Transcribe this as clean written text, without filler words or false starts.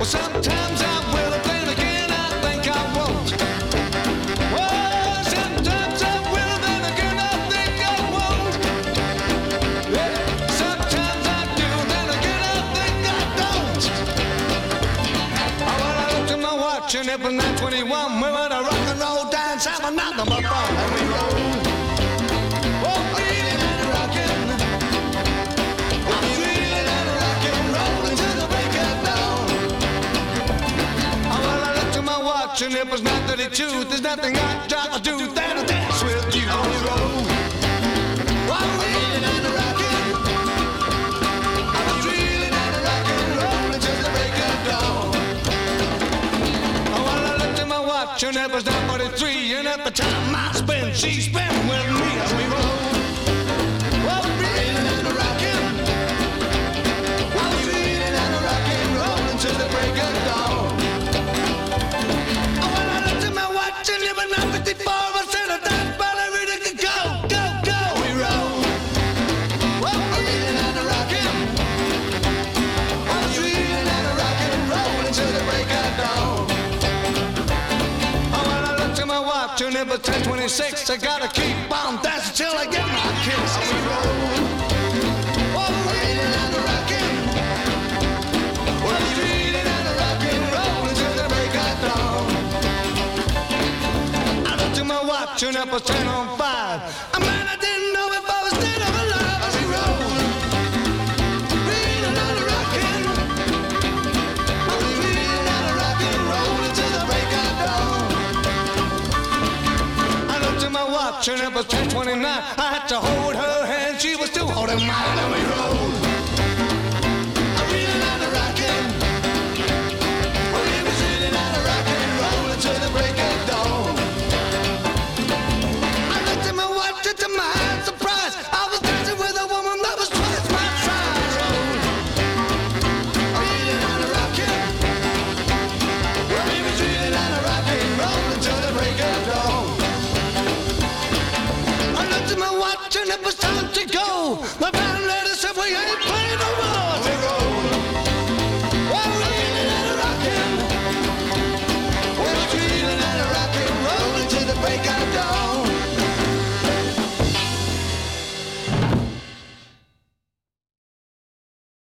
Well, sometimes I will, but then again I think I won't. Well, sometimes I will, then again I think I won't. Yeah, sometimes I do, then again I think I don't. Oh, well, I looked at my watch and it was 9:21. We went to rock and roll dance, have another phone, and we rolled. Oh, feeling and rocking. I'm feeling and rocking, rolling to the break of dawn. Oh, well, I looked at my watch and it was 9:32. There's nothing I'd rather do than to dance with you on the road. I'm feeling and rocking. I'm feeling and rocking, rolling to the break of dawn. Oh, well, I looked at my watch and it was 9:43. And at the time I spent, she spent with me as we rolled. I'm feeling and rocking. I'm feeling and rocking, rolling to the break of dawn. Oh, well, I looked at my watch and it was 9:54. I said, that's about everything could go, go, go. We roll. I'm feeling and rocking. I'm feeling and rocking, rolling to the break of dawn. Oh, well, I looked at my watch and it was 10:26. I gotta keep on dancing till I get my kicks. We roll. I'm feeling and rocking. I'm feeling and rocking, rolling to the break of dawn. I looked at my watch and it was 10:05. Man, I didn't know if I was dead or alive as we rolled. Feeling and rocking. I'm feeling and rocking, rolling to the break of dawn. I looked at my watch and it was 10:29. I had to hold her hand, she was still holding mine, and we rolled.